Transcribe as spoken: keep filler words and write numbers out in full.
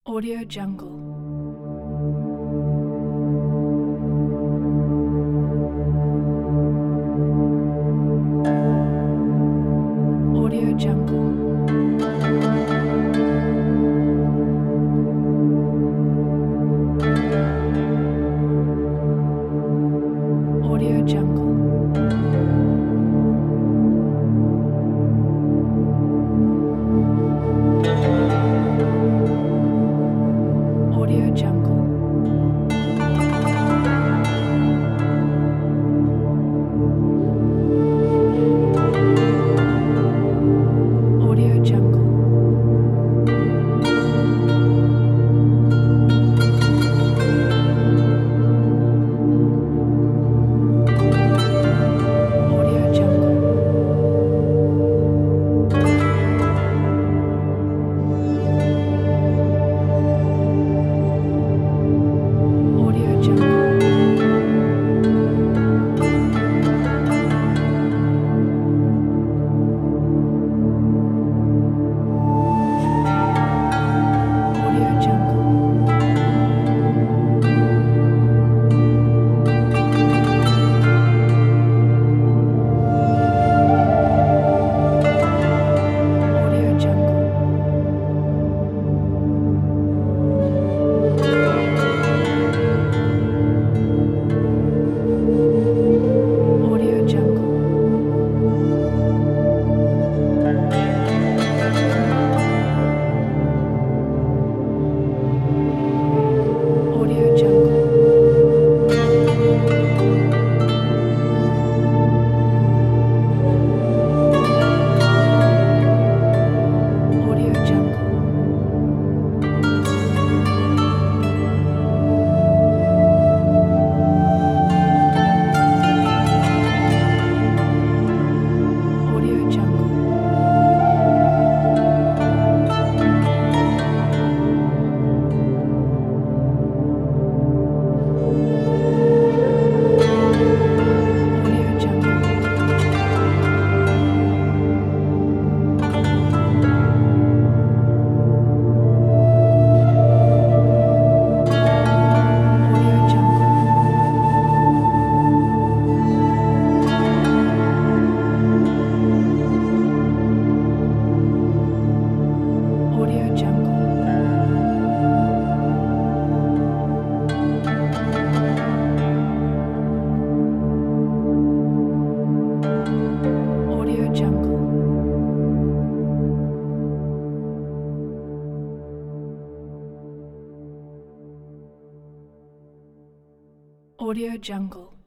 Audio Jungle. Audio Jungle. Audio Jungle. Audio Jungle. Audio Jungle. Audio Jungle. Audio Jungle. Audio Jungle. Audio Jungle. Audio Jungle. Audio Jungle. Audio Jungle. Audio Jungle. Audio Jungle. Audio Jungle. Audio Jungle. Audio Jungle. Audio Jungle.